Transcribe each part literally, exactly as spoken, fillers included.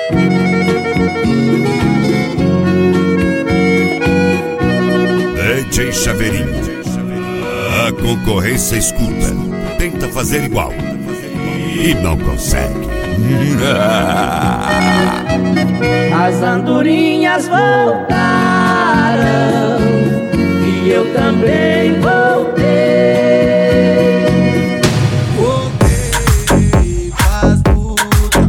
D J Chaveirinho, a concorrência escuta, tenta fazer igual e não consegue. As andorinhas voltaram e eu também voltei. Voltei pras putas,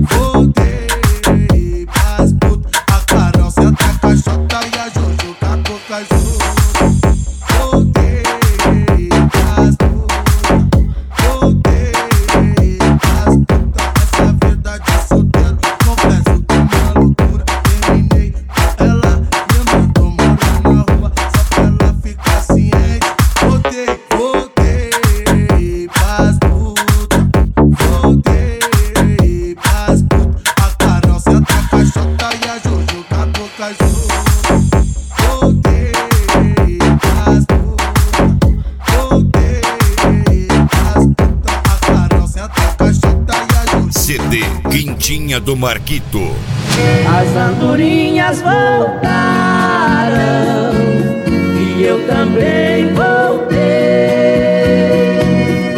voltei pras putas. A Carol senta a caixota e a Jojo tá com caju. Voltei pras putas, voltei pras putas. Essa vida de solteiro, confesso que é uma loucura. Terminei ela, me mandou morar na rua só pra ela ficar ciente. Voltei, voltei pras putas, voltei pras putas. A Carol senta a caixota e a Jojo tá com caju. Voltei pras putas, voltei pras putas. A Carol senta a caixota e a Jojo. C D Quintinha do Marquito. As andorinhas voltaram e eu também voltei.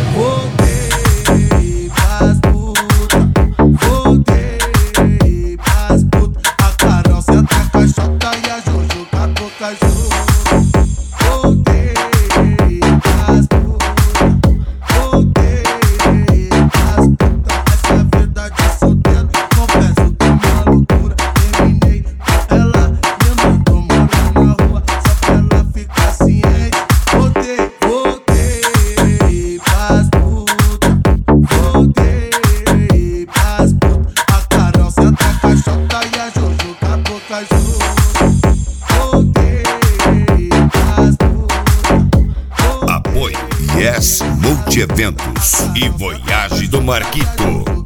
Voltei pras putas, voltei pras putas. A Carol senta a caixota e a Jojo tá com caju. Voltei pras putas, voltei pras putas. Essa vida de solteiro, confesso que é uma loucura. Terminei ela, me mandou morar na rua só pra ela ficar ciente. Voltei, voltei pras putas, voltei pras putas. A Carol senta a caixota e a Jojo tá com caju. Voltei pras putas. Apoio Yes Multieventos e Voyage do Marquito.